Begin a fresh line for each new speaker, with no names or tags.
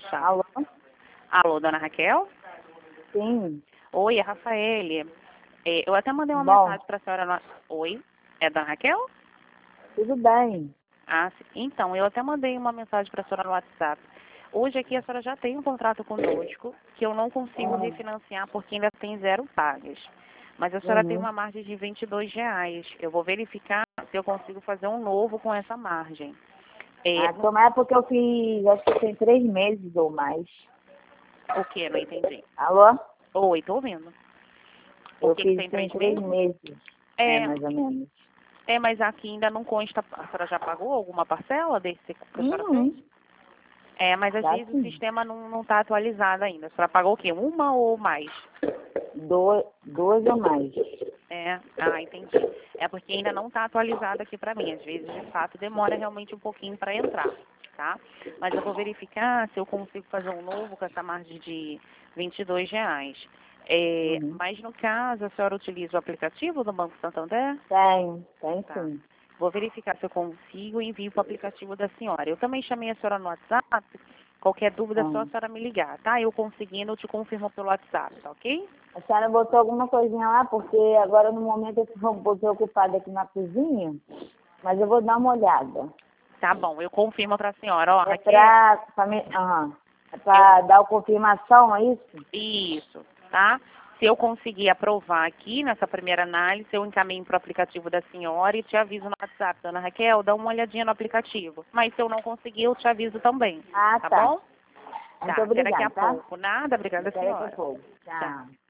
achar.
Alô?
Alô, dona Raquel?
Sim.
Oi, é Rafaele. Eu até mandei uma
Bom,
mensagem para a senhora. Oi, é dona Raquel?
tudo bem.
Ah, sim. Então, eu até mandei uma mensagem para a senhora no WhatsApp. Hoje aqui a senhora já tem um contrato conosco que eu não consigo refinanciar porque ainda tem 0 pagas. Mas a senhora tem
Uhum.
uma margem de R$ 22. Eu vou verificar se eu consigo fazer um novo com essa margem.
Ah, tomara porque eu fiz, acho que tem 3 meses ou mais.
O que? Não entendi.
Alô?
Oi, tô ouvindo. O
Eu
que
fiz
tem
tem
3
3
meses?
meses.
É,
Mais ou menos.
mas aqui ainda não consta. A senhora já pagou alguma parcela desse que a senhora fez?
Uhum.
Mas às
Já
vezes o
sim.
sistema não está atualizado ainda. A senhora pagou o quê? Uma ou mais?
2 ou mais.
Entendi. É porque ainda não está atualizado aqui para mim. Às vezes, de fato, demora realmente um pouquinho para entrar, tá? Mas eu vou verificar se eu consigo fazer um novo com essa margem de R$ 22.
Uhum.
Mas no caso, a senhora utiliza o aplicativo do Banco Santander?
Tem
Tá.
sim.
Vou verificar se eu consigo e envio para o aplicativo da senhora. Eu também chamei a senhora no WhatsApp. Qualquer dúvida, é só a
Uhum.
senhora me ligar, tá? Eu conseguindo, eu te confirmo pelo WhatsApp, tá ok?
A senhora botou alguma coisinha lá, porque agora no momento eu estou um pouquinho ocupada aqui na cozinha, mas eu vou dar uma olhada.
Tá bom, eu confirmo para a senhora. Ó,
É
Raquel,
é
eu
pra dar a confirmação, é isso?
Isso, tá? Se eu conseguir aprovar aqui nessa primeira análise, eu encaminho para o aplicativo da senhora e te aviso no WhatsApp, dona Raquel, dá uma olhadinha no aplicativo. Mas se eu não conseguir, eu te aviso também,
Ah,
tá
tá.
bom?
Muito
Tá, até daqui a
obrigada, tá?
pouco. Nada, obrigada,
Até daqui a
senhora.
pouco.
Tchau.
Tchau.